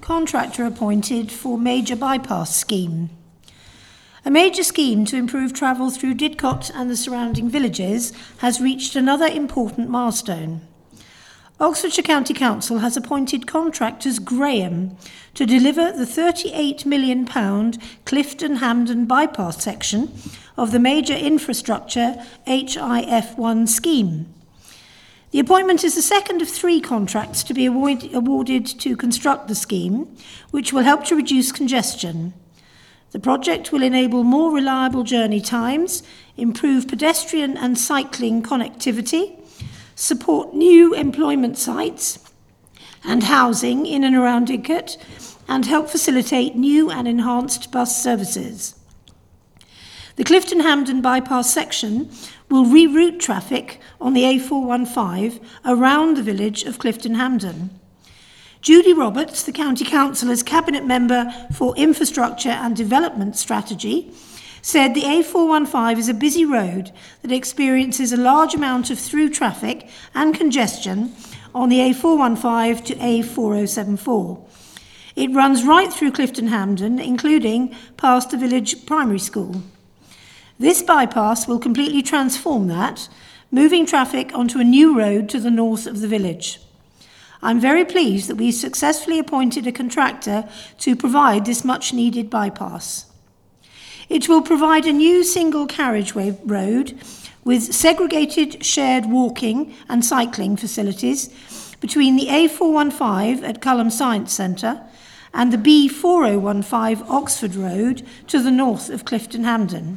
contractor appointed for major bypass scheme. A major scheme to improve travel through Didcot and the surrounding villages has reached another important milestone. Oxfordshire County Council has appointed contractors Graham to deliver the £38 million Clifton Hampden bypass section of the major infrastructure HIF1 scheme. The appointment is the second of 3 contracts to be awarded to construct the scheme, which will help to reduce congestion. The project will enable more reliable journey times, improve pedestrian and cycling connectivity, support new employment sites and housing in and around Didcot, and help facilitate new and enhanced bus services. The Clifton Hampden bypass section will reroute traffic on the A415 around the village of Clifton Hampden. Judy Roberts, the County Councillor's Cabinet Member for Infrastructure and Development Strategy, said the A415 is a busy road that experiences a large amount of through traffic and congestion on the A415 to A4074. It runs right through Clifton Hampden, including past the village primary school. This bypass will completely transform that, moving traffic onto a new road to the north of the village. I'm very pleased that we successfully appointed a contractor to provide this much-needed bypass. It will provide a new single carriageway road with segregated shared walking and cycling facilities between the A415 at Culham Science Centre and the B4015 Oxford Road to the north of Clifton Hampden.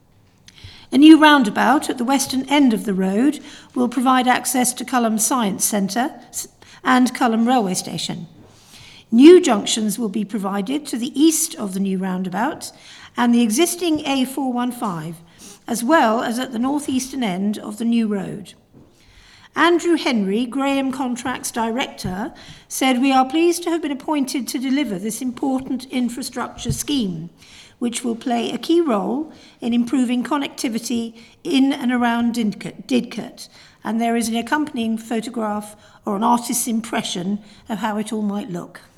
A new roundabout at the western end of the road will provide access to Culham Science Centre and Culham Railway Station. New junctions will be provided to the east of the new roundabout and the existing A415, as well as at the northeastern end of the new road. Andrew Henry, Graham Contracts Director, said, "We are pleased to have been appointed to deliver this important infrastructure scheme, which will play a key role in improving connectivity in and around Didcot." And there is an accompanying photograph or an artist's impression of how it all might look.